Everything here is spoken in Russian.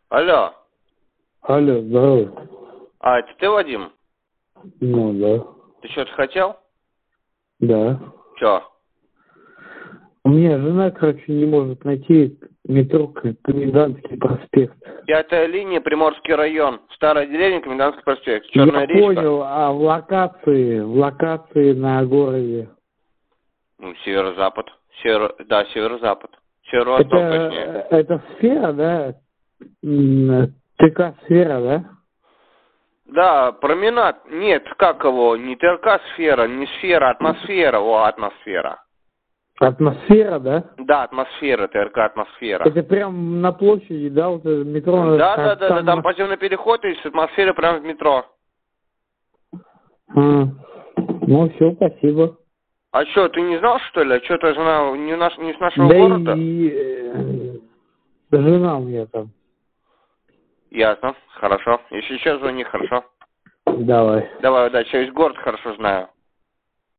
Алло. Алло, здорово. А, это ты, Вадим? Ну, да. Ты что-то хотел? Да. Чё? У меня жена, короче, не может найти метро Комендантский проспект. 5-я линия, Приморский район. Старая деревня, Комендантский проспект. Я Черная речка. понял, а в локации на городе. Ну, северо-запад. Да, северо-запад. Северо-восток, точнее. Это сфера, да? ТК-сфера, да? Да, променад. Нет, как его? Не ТРК-сфера, не сфера, атмосфера. О, атмосфера. Атмосфера, да? Да, атмосфера, ТРК-атмосфера. Это прям на площади, да, вот это метро? Да, там подземный переход и с атмосферы прямо в метро. Ну, все, спасибо. А что, ты не знал, что ли? А что, твоя жена не с нашего Да города? и жена у меня там. Ясно, хорошо. Если что, звони, хорошо? Давай. Давай, удачи, я весь город хорошо знаю.